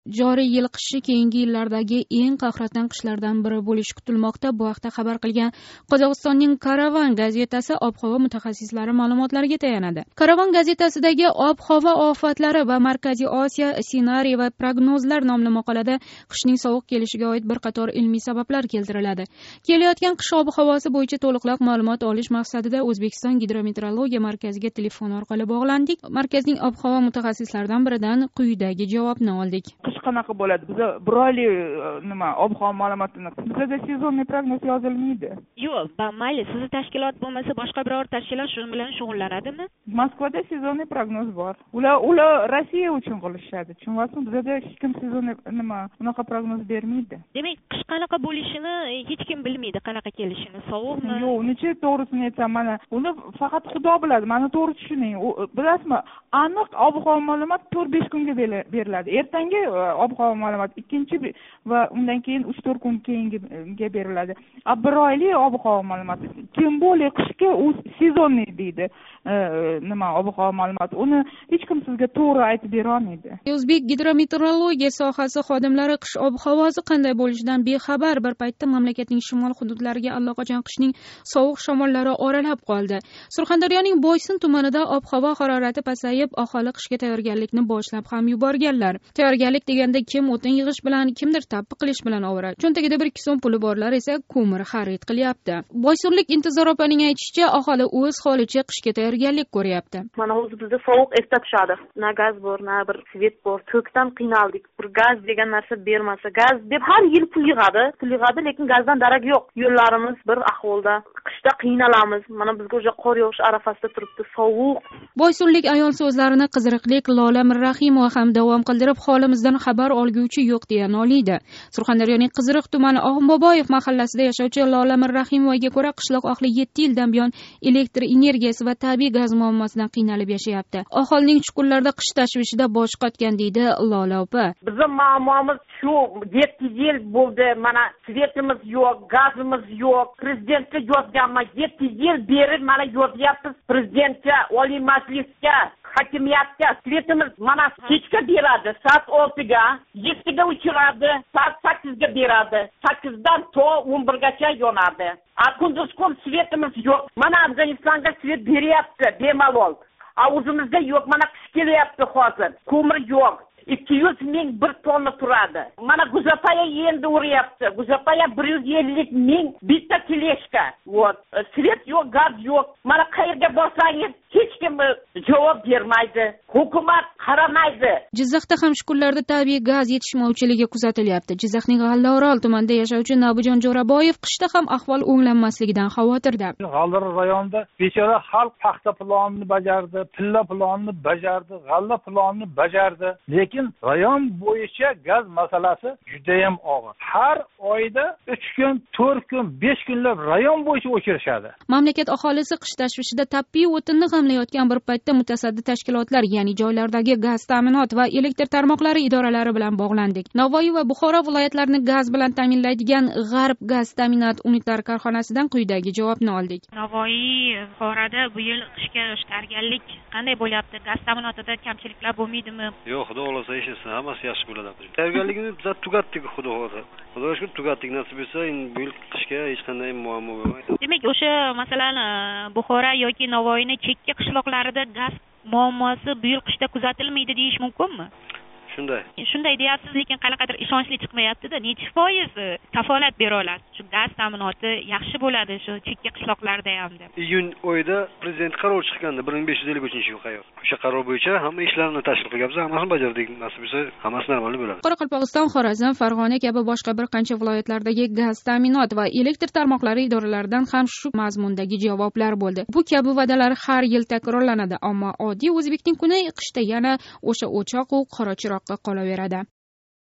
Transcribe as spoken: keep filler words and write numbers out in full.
Joriy yil qishi keyingi yillardagi eng qahraton qishlardan biri bo'lishi kutilmoqda. Bu haqda xabar qilgan Qozog'istonning Karavan gazetasi ob-havo mutaxassislari ma'lumotlariga tayanadi. Karavan gazetasidagi ob-havo ofatlari va Markaziy Osiyo ssenariy va prognozlar nomli maqolada qishning sovuq kelishiga oid bir qator ilmiy sabablar keltiriladi. Kelayotgan qish ob-havosi bo'yicha to'liqroq ma'lumot olish maqsadida O'zbekiston Gidrometeorologiya markaziga telefon orqali bog'landik. Markazning ob-havo mutaxassislaridan biridan quyidagi javobni oldik. Qanaqa bo'ladi? Bizda bir oylik nima ob-havo ma'lumotini bizda sezonniy prognoz yozilmaydi. Yo'q, mayli, sizni tashkilot bo'lmasa boshqa biror tashkilot shu bilan shug'ullanadimi? Moskvada sezonniy prognoz bor. Ular ular Rossiya uchun qilishadi. Tushunasizmi? Bizda hech kim sezonniy nima unaqa prognoz bermaydi. Demak, qish qanaqa bo'lishini hech kim bilmaydi, qanaqa kelishini, sovuqmi? Yo'q, necha to'g'risini aytsam, mana uni faqat Xudo biladi. Mana to'g'ri tushuning. Bilasizmi? Aniq ob-havo ma'lumot to'rt besh kunga beriladi. Ertangi ob-havo ma'lumot ikkinchi va undan keyin uch to'rt kun keyinga beriladi. A bir oylik ob-havo ma'lumoti kim bo'ldi qishga u sezonniy deydi. Nima ob-havo ma'lumoti uni hech kim sizga to'g'ri aytib bera olmaydi. O'zbek gidrometeorologiya sohasi xodimlari qish ob-havosi qanday bo'lishidan bexabar. Bir paytda mamlakatning shimol hududlariga allaqachon qishning sovuq shamollari oralab qoldi. Surxondaryoning Boysun tumanida ob-havo harorati pasayib, aholi qishga tayyorgarlikni boshlab ham yuborganlar. Tayyorgarlik deganda kim o'tin yig'ish bilan, kimdir tappi qilish bilan ovora. Cho'ntagida bir ikki so'm puli borlar esa ko'mir xarid qilyapti. Boysunlik Intizor opaning aytishicha, aholi o'z holicha qishga tayyorgarlik ko'ryapti. Mana o'zi bizda sovuq esda tushadi. Na gaz bor, na bir svet bor. To'kdan qiynaldik. Bir gaz degan narsa bermasa, gaz deb har yil pul yig'adi, pul yig'adi, lekin gazdan darak yo'q. Yo'llarimiz bir ahvolda. Qishda qiynalamiz. Mana bizga o'sha qor yog'ish arafasida turibdi, sovuq. Boysunlik ayol so'zlarini qiziriqlik Lola Mirrahimova ham davom qildirib, holimizdan xabar olguvchi yo'q deya noliydi. Surxondaryoning Qiziriq tumani Og'imboboyev mahallasida yashovchi Lola Mirrahimovaga ko'ra, qishloq ahli yetti yildan buyon elektr energiyasi va tabiiy gaz muammosidan qiynalib yashayapti. Aholining chuqurlarda qish tashvishida bosh qotgan deydi Lola opa. Bizning muammomiz shu, yetti yil bo'ldi, mana svetimiz yo'q, gazimiz yo'q. Prezidentga yozganman, yetti yil beri mana yozyapmiz prezidentga, Oliy Majlisga, hokimiyatga. Svetimiz mana kechga beradi, soat oltiga, yettiga o'chiradi, soat sakkizga beradi, sakkizdan to o'n birgacha yonadi. A kunduz kun svetimiz yo'q. Mana Afg'onistonga svet beryapti bemalol. A o'zimizda yo'q, mana qish kelyapti hozir. Ko'mir yo'q. ikki yuz ming bir tonna turadi. Mana Guzapaya endi uryapti. Guzapaya bir yuz ellik ming bitta teleshka. Вот. Svet yo'q, gaz yo'q. Mana qayerga borsangiz hech kim javob bermaydi. Hukumat qaramaydi. Jizzaxda ham shu kunlarda tabiiy gaz yetishmovchiligi kuzatilyapti. Jizzaxning G'allaorol tumanida yashovchi Nabijon Jo'raboyev qishda ham ahvol o'nglanmasligidan xavotirda. G'allaorol rayonida bechora xalq paxta planini bajardi, tilla planini bajardi, g'alla planini bajardi. Lekin rayon bo'yicha gaz masalasi juda ham og'ir. Har oyda uch kun, to'rt kun, besh kunlab rayon bo'yicha o'chirishadi. Mamlakat aholisi qish tashvishida tabiiy o'tinni g'amlayotgan bir paytda mutasaddi tashkilotlar, ya'ni joylardagi gaz ta'minot va elektr tarmoqlari idoralari bilan bog'landik. Navoiy va Buxoro viloyatlarini gaz bilan ta'minlaydigan G'arb gaz ta'minot unitar korxonasidan quyidagi javobni oldik. Navoiy, Buxoroda bu yil qishga tayyorgarlik qanday bo'lyapti? Gaz ta'minotida kamchiliklar bo'lmaydimi? Yo'q, xudo xolasa ishlatsa hammasi yaxshi bo'ladi. Tayyorgarlikni biz tugatdik, xudo xolasa. Xudoga shukr tugatdik, nasib etsa, bu yil qishga hech qanday muammo bo'lmaydi. Demak, o'sha masalan Buxoro yoki Navoiyning chekka qishloqlarida gaz muammosi bu yil qishda kuzatilmaydi deyish mumkinmi? Shunday. Shunday deyapsiz, lekin qanaqadir ishonchli chiqmayapti-da. Necha foiz kafolat bera olasiz? Shu gaz ta'minoti yaxshi bo'ladi shu chekka qishloqlarda ham deb. Iyun oyida prezident qaror chiqqandi, bir ming besh yuz ellik uchinchi yil qayor. O'sha qaror bo'yicha hamma ishlarni tashkil qilganmiz, hammasini bajardik. Nasib etsa, hammasi normal bo'ladi. Qoraqalpog'iston, Xorazm, Farg'ona kabi boshqa bir qancha viloyatlardagi gaz ta'minot va elektr tarmoqlari idoralaridan ham shu mazmundagi javoblar bo'ldi. Bu kabi va'dalar har yil takrorlanadi, ammo oddiy o'zbekning kuni qishda yana o'sha o'choq u qora chiroqqa qolaveradi.